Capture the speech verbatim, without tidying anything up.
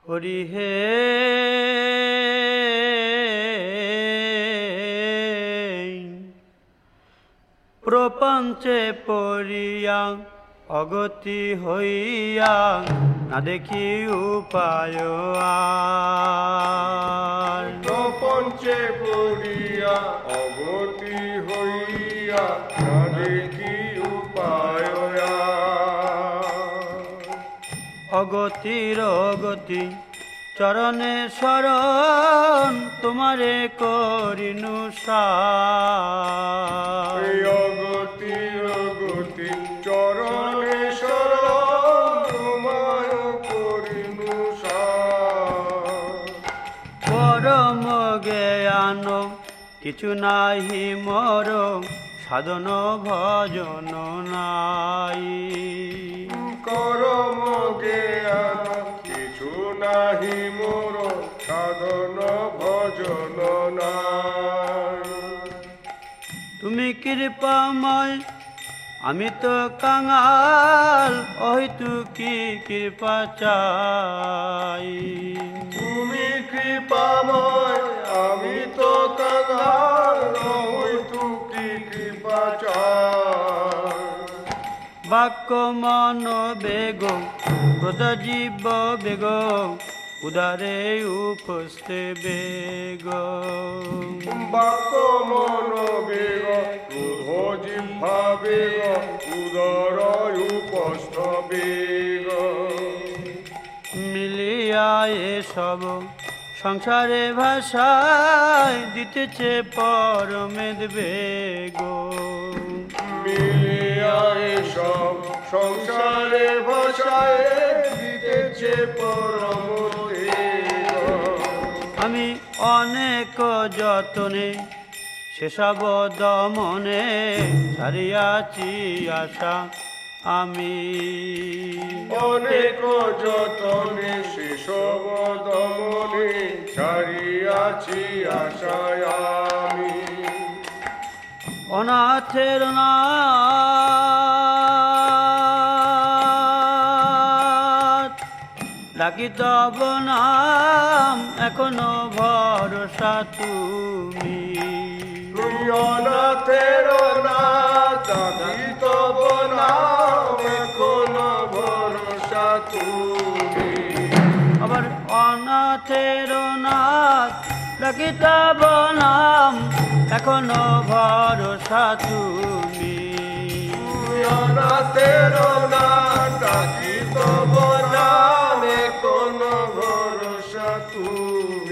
হরি হে প্রপঞ্চে পড়িয়া অগতি হইয়া না দেখি উপায় আর। প্রপঞ্চে পড়িয়া অগতি হইয়া না দেখি উপায় আর। অগতির অগতি চরণে শরণ তোমারে করিনু সার। অগতি অগতি চরণে শরণ তোমায় করিনু সার। পরম জ্ঞান কিছু নাহি মর সাধন ভজন নাই। করম জ্ঞান কিছু নাহি মোর সাধন ভজন নাই। তুমি কৃপাময় আমি তো কাঙাল অহেতু কি কৃপা চাই। তুমি কৃপাময় আমি তো কাঙাল হইতু কি কৃপা চাই। বাক্য মন বেগ ক্রোধ জীব বেগ উদারে উপস্থে বেগ। বাক্য মন বেগ ক্রোধ জিহ্বা বেগ উদর উপস্থ বেগ। মিলিয়া এসব সংসারে ভাষায় দিতেছে পরমেদ বেগ। মিলিয়া এসব সংসারে ভাষায় দিতেছে পরম বেগ। আমি অনেক যতনে সেসব দমনে ছাড়িয়াছি আশা আমি। অনেক যতনে সেসব দমনে ছাড়িয়াছি আশায় আমি। অনাথের নাথ ডাকি তব নাম এখনো ভরসা তুমি। তুই অনাথের নাথ ডাকি তব নাম এখনো ভরসা তুমি। আবার অনাথের নাথ ডাকি তব নাম এখনো ভরসা তুমি। তুই অনাথের নাথ ডাকি তব নাম এখনো ভরসা তুমি।